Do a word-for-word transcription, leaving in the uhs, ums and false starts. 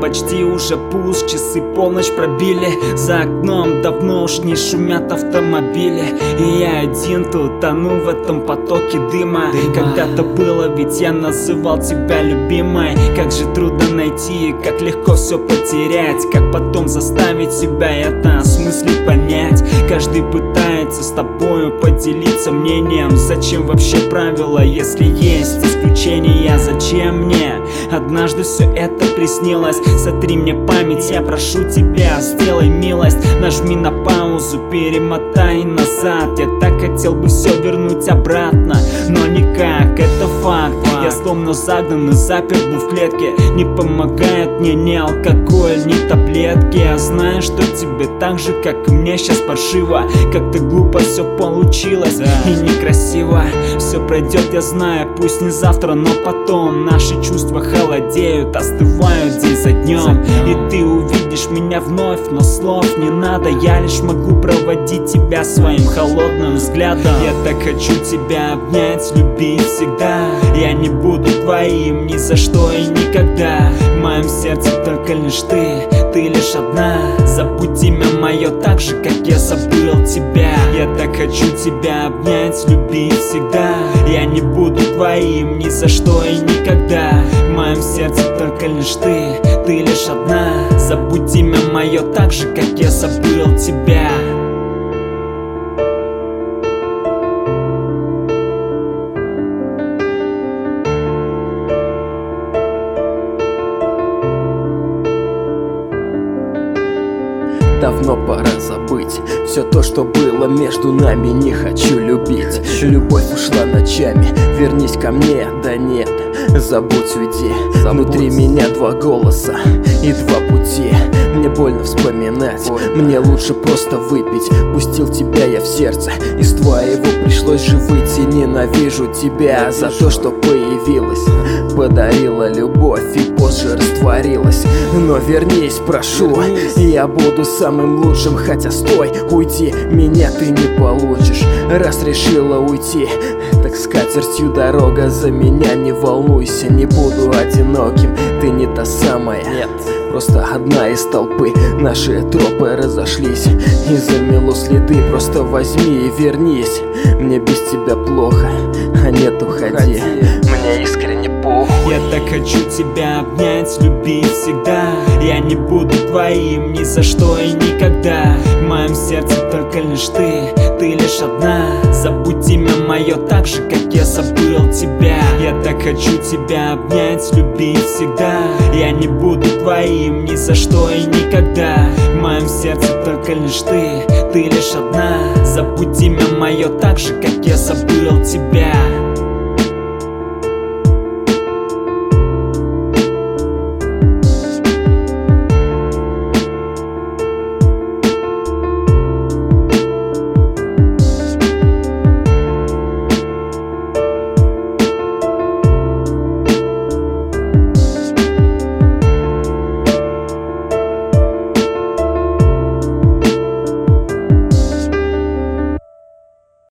почти уже пуст, часы полночь пробили. За окном давно уж не шумят автомобили, и я один тут тону в этом потоке дыма. Когда-то было, ведь я называл тебя любимой. Как же трудно найти, как легко все потерять. Как потом заставить себя это осмыслить, понять. Каждый пытается с тобою поделиться мнением. Зачем вообще правила, если есть исключения? Зачем мне однажды все это приснилось? Сотри мне память, я прошу тебя, сделай милость. Нажми на паузу, перемотай назад. Я так хотел бы все вернуть обратно, но никак, это факт. Я словно загнан и заперт был в клетке. Не помогает мне ни алкоголь, ни таблетки. Я знаю, что тебе так же, как и мне, сейчас паршиво. Как-то глупо все получилось, да, и некрасиво. Все пройдет, я знаю, пусть не завтра, но потом. Наши чувства холодеют, остывают день за днем. И ты увидишь меня вновь, но слов не надо. Я лишь могу проводить тебя своим холодным взглядом. Я так хочу тебя обнять, любить всегда. Я не буду твоим ни за что и никогда. В моем сердце только лишь ты, ты лишь одна. Забудь имя мое так же, как я забыл тебя. Я так хочу тебя обнять, любить всегда. Я не буду твоим ни за что и никогда. В моем сердце только лишь ты, ты лишь одна. Забудь имя мое так же, как я забыл тебя. Давно пора забыть все то, что было между нами. Не хочу любить, любовь ушла ночами. Вернись ко мне, да нет, забудь, уйди. Забудь. Внутри меня два голоса и два пути. Мне больно вспоминать, больно. Мне лучше просто выпить. Пустил тебя я в сердце, из твоего пришлось же выйти. Ненавижу тебя за то, что появилась, подарила любовь и позже растворилась. Но вернись, прошу, я буду самым лучшим. Хотя стой, уйди, меня ты не получишь. Раз решила уйти, так с катертью дорога. За меня не волнуйся, не буду одиноким. Ты не та самая, нет, просто одна из толпы. Наши тропы разошлись и замело следы. Просто возьми и вернись. Мне без тебя плохо, а нет, уходи. Мне искренне похуй. Я так хочу тебя обнять, любить всегда. Я не буду твоим ни за что и никогда. В моем сердце только лишь ты, ты лишь одна. Забудь имя мое так же, как я забыл тебя. Я так хочу тебя обнять, любить всегда. Я не буду твоим ни за что и никогда. В моем сердце только лишь ты, ты лишь одна. Забудь имя мое так же, как я забыл тебя.